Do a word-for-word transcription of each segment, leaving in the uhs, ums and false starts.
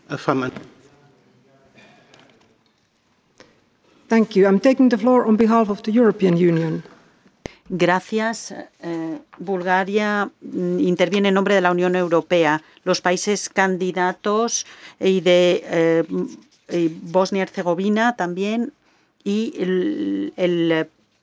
affirm. Thank you. I'm taking the floor on behalf of the European Union. Gracias. Eh, Bulgaria interviene en nombre de la Unión Europea, los países candidatos y de eh, y Bosnia y Herzegovina también, y el, el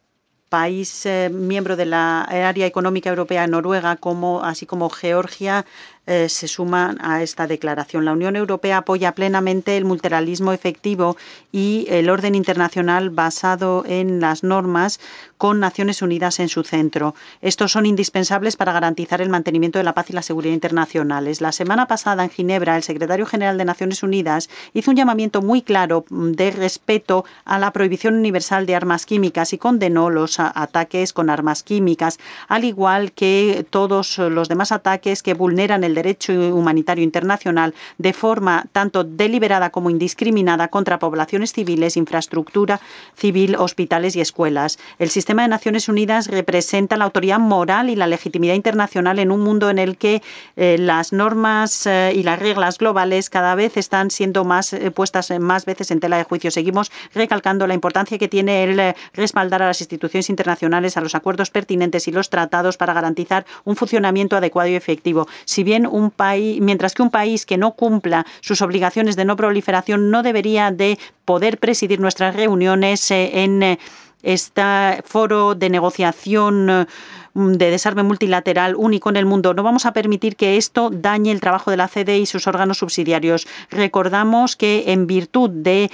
país eh, miembro de la Área Económica Europea, Noruega, como, así como Georgia, eh, se suman a esta declaración. La Unión Europea apoya plenamente el multilateralismo efectivo y el orden internacional basado en las normas, con Naciones Unidas en su centro. Estos son indispensables para garantizar el mantenimiento de la paz y la seguridad internacionales. La semana pasada, en Ginebra, el secretario general de Naciones Unidas hizo un llamamiento muy claro de respeto a la prohibición universal de armas químicas y condenó los ataques con armas químicas, al igual que todos los demás ataques que vulneran el derecho humanitario internacional de forma tanto deliberada como indiscriminada contra poblaciones civiles, infraestructura civil, hospitales y escuelas. El sistema de Naciones Unidas representa la autoridad moral y la legitimidad internacional en un mundo en el que eh, las normas eh, y las reglas globales cada vez están siendo más eh, puestas eh, más veces en tela de juicio. Seguimos recalcando la importancia que tiene el eh, respaldar a las instituciones internacionales, a los acuerdos pertinentes y los tratados para garantizar un funcionamiento adecuado y efectivo. Si bien un país, mientras que un país que no cumpla sus obligaciones de no proliferación no debería de poder presidir nuestras reuniones eh, en eh, este foro de negociación de desarme multilateral único en el mundo. No vamos a permitir que esto dañe el trabajo de la C D E y sus órganos subsidiarios. Recordamos que en virtud del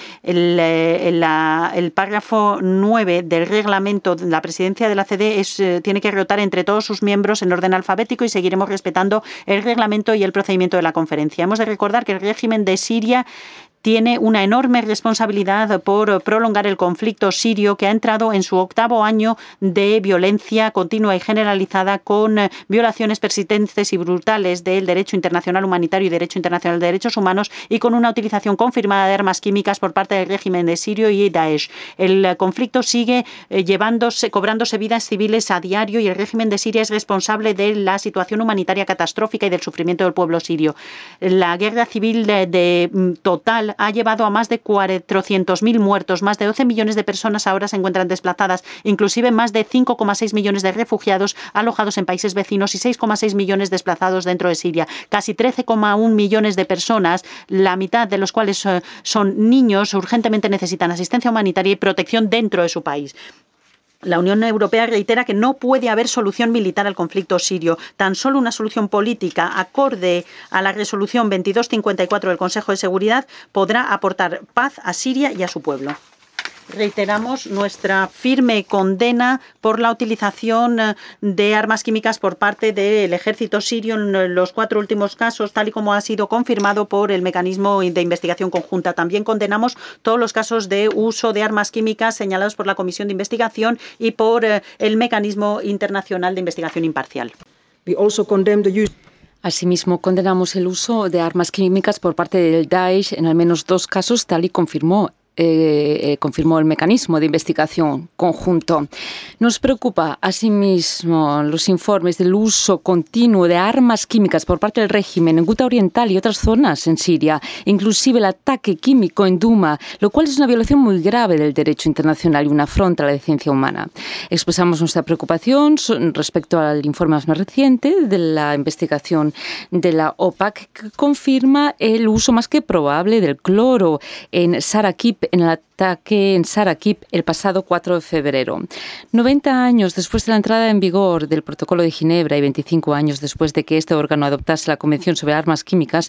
de el, el párrafo nueve del reglamento, la presidencia de la C D E es, tiene que rotar entre todos sus miembros en orden alfabético y seguiremos respetando el reglamento y el procedimiento de la conferencia. Hemos de recordar que el régimen de Siria tiene una enorme responsabilidad por prolongar el conflicto sirio, que ha entrado en su octavo año de violencia continua y generalizada, con violaciones persistentes y brutales del derecho internacional humanitario y derecho internacional de derechos humanos, y con una utilización confirmada de armas químicas por parte del régimen de Sirio y Daesh. El conflicto sigue llevándose, cobrándose vidas civiles a diario, y el régimen de Siria es responsable de la situación humanitaria catastrófica y del sufrimiento del pueblo sirio. La guerra civil de, de total ha llevado a más de cuatrocientos mil muertos, más de doce millones de personas ahora se encuentran desplazadas, inclusive más de cinco coma seis millones de refugiados alojados en países vecinos y seis coma seis millones desplazados dentro de Siria. Casi trece coma uno millones de personas, la mitad de los cuales uh, son niños, urgentemente necesitan asistencia humanitaria y protección dentro de su país. La Unión Europea reitera que no puede haber solución militar al conflicto sirio. Tan solo una solución política, acorde a la resolución veintidós cincuenta y cuatro del Consejo de Seguridad, podrá aportar paz a Siria y a su pueblo. Reiteramos nuestra firme condena por la utilización de armas químicas por parte del ejército sirio en los cuatro últimos casos, tal y como ha sido confirmado por el mecanismo de investigación conjunta. También condenamos todos los casos de uso de armas químicas señalados por la Comisión de Investigación y por el mecanismo internacional de investigación imparcial. We also condemn the use Asimismo, condenamos el uso de armas químicas por parte del Daesh en al menos dos casos, tal y confirmó Eh, eh, confirmó el mecanismo de investigación conjunto. Nos preocupa asimismo los informes del uso continuo de armas químicas por parte del régimen en Ghouta Oriental y otras zonas en Siria, inclusive el ataque químico en Duma, lo cual es una violación muy grave del derecho internacional y una afrenta a la decencia humana. Expresamos nuestra preocupación respecto al informe más reciente de la investigación de la OPAC, que confirma el uso más que probable del cloro en Sarakip, en el ataque en Sarakip el pasado cuatro de febrero. noventa años después de la entrada en vigor del Protocolo de Ginebra y veinticinco años después de que este órgano adoptase la Convención sobre Armas Químicas,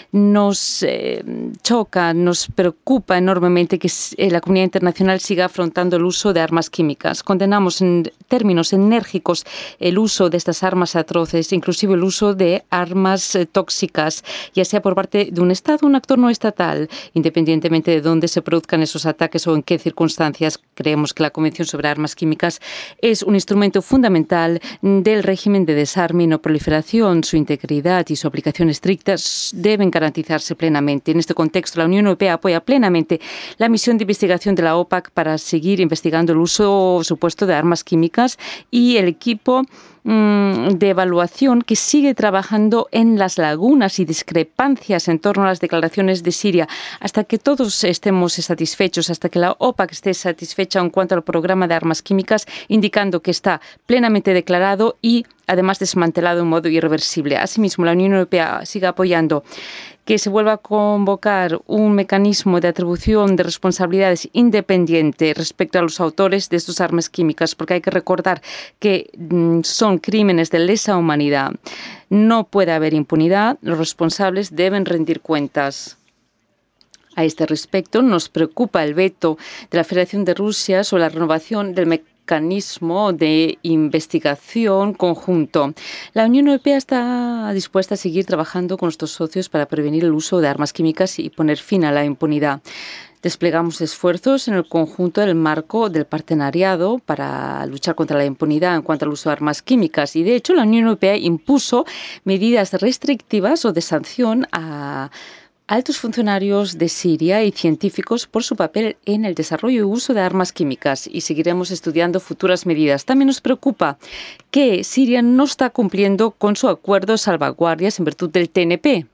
nos eh, choca, nos preocupa enormemente que eh, la comunidad internacional siga afrontando el uso de armas químicas. Condenamos en términos enérgicos el uso de estas armas atroces, inclusive el uso de armas eh, tóxicas, ya sea por parte de un Estado o un actor no estatal, independientemente de dónde se produzcan esos ataques o en qué circunstancias. Creemos que la Convención sobre Armas Químicas es un instrumento fundamental del régimen de desarme y no proliferación. Su integridad y su aplicación estricta deben garantizarse plenamente. En este contexto, la Unión Europea apoya plenamente la misión de investigación de la OPAC para seguir investigando el uso supuesto de armas químicas, y el equipo de evaluación que sigue trabajando en las lagunas y discrepancias en torno a las declaraciones de Siria hasta que todos estemos satisfechos, hasta que la OPAC esté satisfecha en cuanto al programa de armas químicas, indicando que está plenamente declarado y además desmantelado en modo irreversible. Asimismo, la Unión Europea sigue apoyando que se vuelva a convocar un mecanismo de atribución de responsabilidades independiente respecto a los autores de estas armas químicas, porque hay que recordar que mmm, son crímenes de lesa humanidad. No puede haber impunidad, los responsables deben rendir cuentas. A este respecto, nos preocupa el veto de la Federación de Rusia sobre la renovación del mecanismo mecanismo de investigación conjunto. La Unión Europea está dispuesta a seguir trabajando con nuestros socios para prevenir el uso de armas químicas y poner fin a la impunidad. Desplegamos esfuerzos en el conjunto del marco del partenariado para luchar contra la impunidad en cuanto al uso de armas químicas. Y, de hecho, la Unión Europea impuso medidas restrictivas o de sanción a altos funcionarios de Siria y científicos por su papel en el desarrollo y uso de armas químicas, y seguiremos estudiando futuras medidas. También nos preocupa que Siria no está cumpliendo con su acuerdo de salvaguardias en virtud del T N P.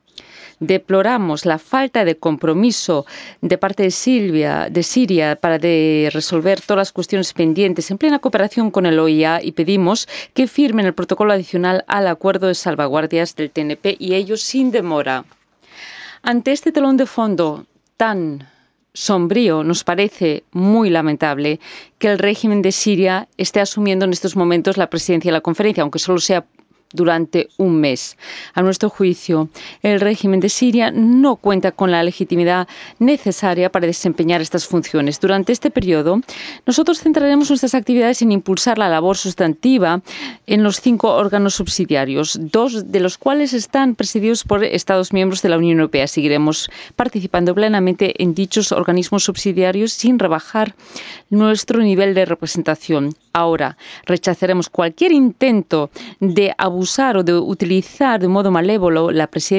Deploramos la falta de compromiso de parte de Siria, de Siria para de resolver todas las cuestiones pendientes en plena cooperación con el O I A, y pedimos que firmen el protocolo adicional al acuerdo de salvaguardias del T N P, y ello sin demora. Ante este telón de fondo tan sombrío, nos parece muy lamentable que el régimen de Siria esté asumiendo en estos momentos la presidencia de la conferencia, aunque solo sea durante un mes. A nuestro juicio, el régimen de Siria no cuenta con la legitimidad necesaria para desempeñar estas funciones. Durante este periodo, nosotros centraremos nuestras actividades en impulsar la labor sustantiva en los cinco órganos subsidiarios, dos de los cuales están presididos por Estados miembros de la Unión Europea. Seguiremos participando plenamente en dichos organismos subsidiarios sin rebajar nuestro nivel de representación. Ahora, rechazaremos cualquier intento de abusar o de utilizar de modo malévolo la presidencia